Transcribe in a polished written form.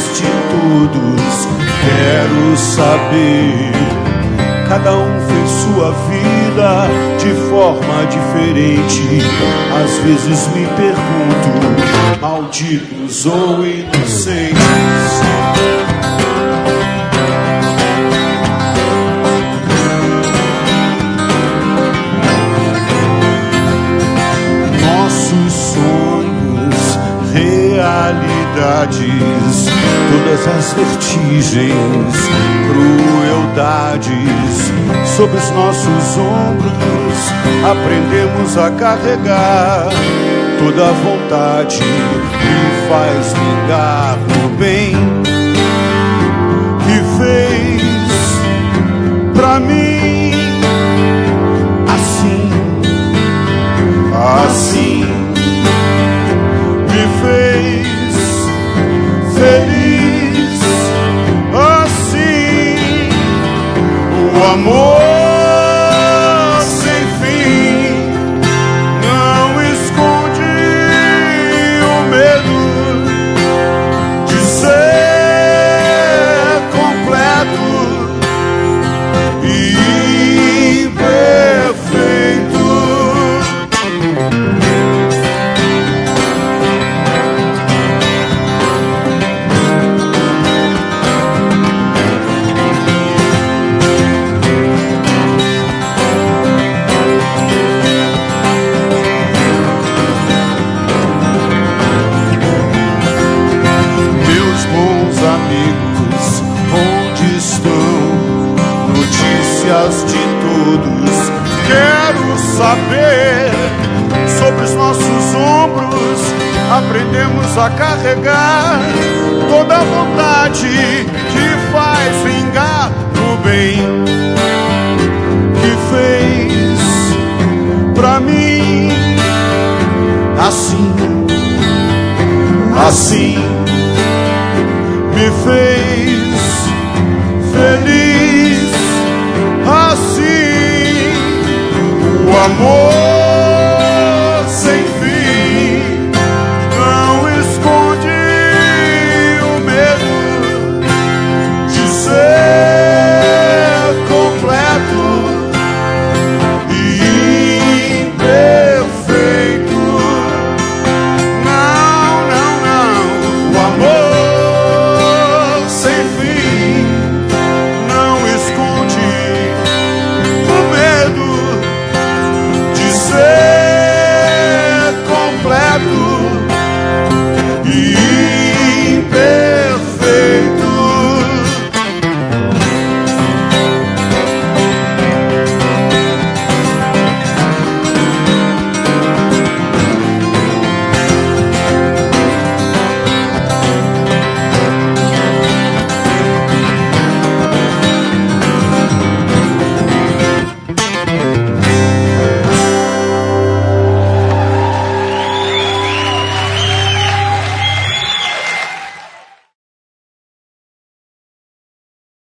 de todos. Quero saber, cada um fez sua vida de forma diferente. Às vezes me pergunto, malditos ou inocentes. Realidades, todas as vertigens, crueldades sobre os nossos ombros, aprendemos a carregar toda a vontade que faz vingar o bem que fez pra mim assim, assim me fez feliz, assim o amor sem fim não esconde o medo de ser completo e imperfeito. Amigos, onde estão? Notícias de todos. Quero saber, sobre os nossos ombros aprendemos a carregar toda a vontade que faz vingar o bem que fez pra mim assim, assim me fez